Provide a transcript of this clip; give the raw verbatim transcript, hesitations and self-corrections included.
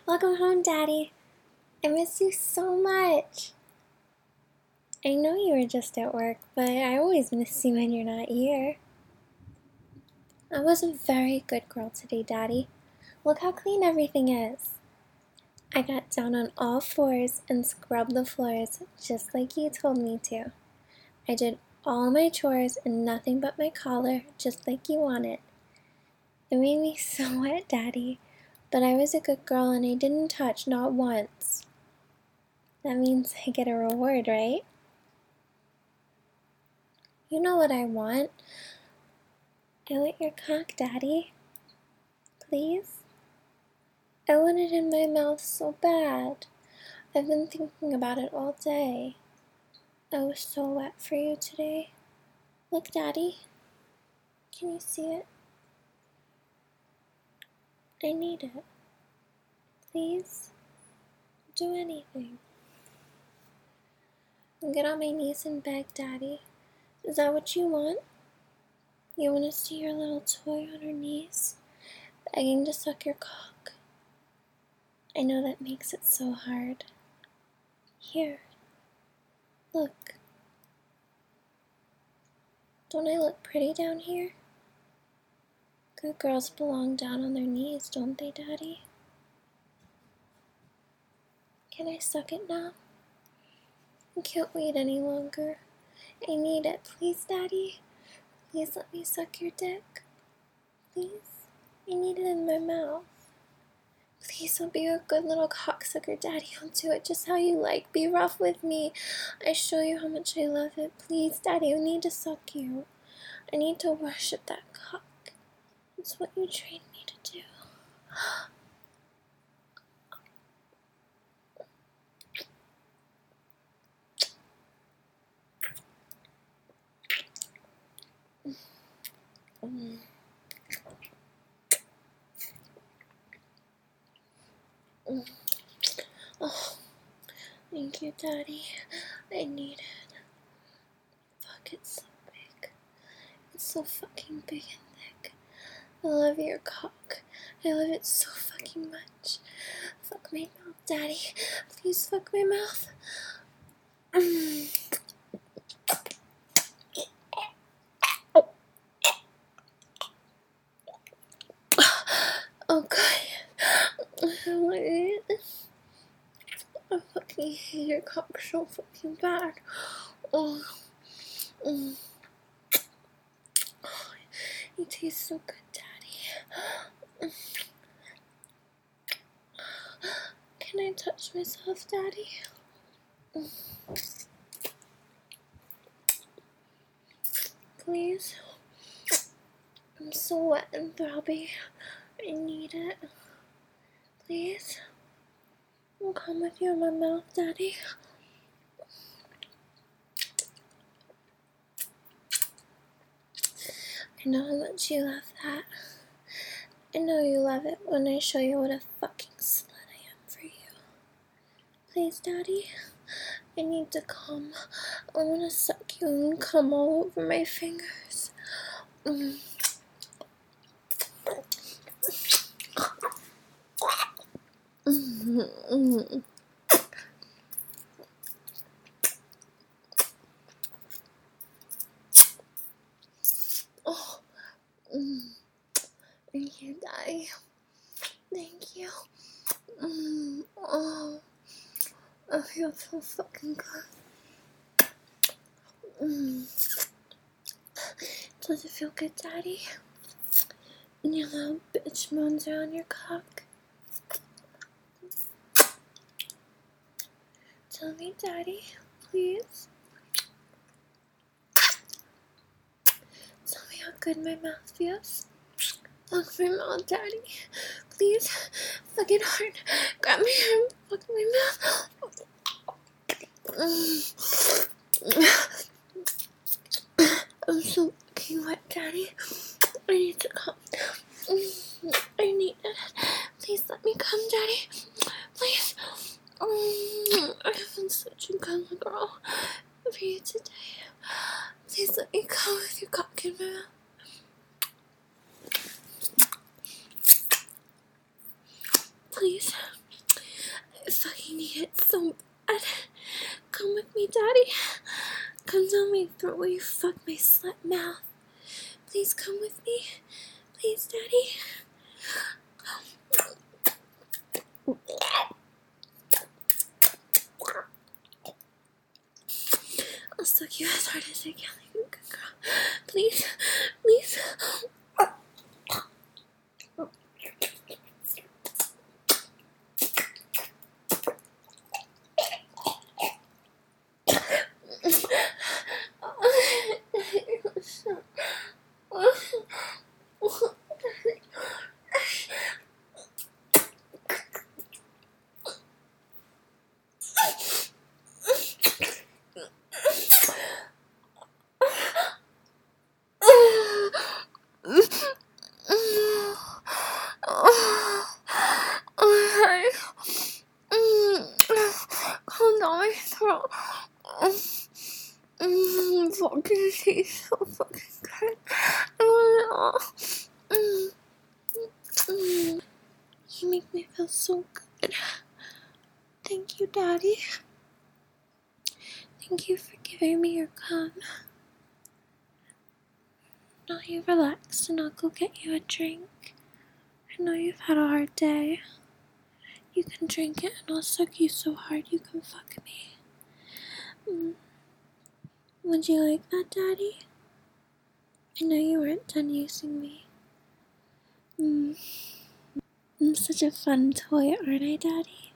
Welcome home, Daddy. I miss you so much. I know you were just at work, but I always miss you when you're not here. I was a very good girl today, Daddy. Look how clean everything is. I got down on all fours and scrubbed the floors just like you told me to. I did all my chores and nothing but my collar just like you wanted. It made me so wet, Daddy, but I was a good girl and I didn't touch not once. That means I get a reward, right? You know what I want. I want your cock, Daddy. Please? I want it in my mouth so bad. I've been thinking about it all day. I was so wet for you today. Look, Daddy. Can you see it? I need it. Please? Do anything. Get on my knees and beg, Daddy. Is that what you want? You want to see your little toy on her knees, begging to suck your cock? I know that makes it so hard. Here. Look. Don't I look pretty down here? Good girls belong down on their knees, don't they, Daddy? Can I suck it now? I can't wait any longer. I need it. Please, Daddy? Please let me suck your dick. Please? I need it in my mouth. Please, I'll be a good little cocksucker, Daddy. I'll do it just how you like. Be rough with me. I show you how much I love it. Please, Daddy, I need to suck you. I need to worship that cock. It's what you trained me to do. Mm. Mm. Oh, thank you, Daddy. I need it. Fuck, it's so big. It's so fucking big and thick. I love your cock. I love it so fucking much. Fuck my mouth, Daddy. Please fuck my mouth. Mm. Oh, God. I want it. I fucking hate your cock so fucking bad. Oh. Mm. Oh, you taste so good, Daddy. Can I touch myself, Daddy? Please? I'm so wet and throbby. I need it. Please? I'll come with you in my mouth, Daddy. I know how much you love that. I know you love it when I show you what a fucking slut I am for you. Please, Daddy? I need to come. I want to suck you and come all over my fingers. Mm. Mm-hmm. Oh, mm. Thank you, Daddy. Thank you. Mm. Oh, I feel so fucking good. Mm. Does it feel good, Daddy? And your little bitch moans around your cock. Tell me, Daddy, please. Tell me how good my mouth feels. Fuck my mouth, Daddy. Please. Fuck it hard. Grab my hair and fuck my mouth. I'm so fucking wet, Daddy. I need to come. I need it. Please let me come, Daddy. Please. I have been such a good girl for you today. Please let me come with your cock in my mouth. Please. fucking need it so bad. Come with me, Daddy. Come down my throat where you fuck my slut mouth. Please come with me. Please, Daddy. I'll suck you as hard as I can like a good girl. Please, please. Calm down my throat. Mm, fucking tastes so fucking good. Oh, mm, mm. You make me feel so good. Thank you, Daddy. Thank you for giving me your cum. Now you relax and I'll go get you a drink. I know you've had a hard day. You can drink it and I'll suck you so hard you can fuck me. Mm. Would you like that, Daddy? I know you weren't done using me. Mm. I'm such a fun toy, aren't I, Daddy?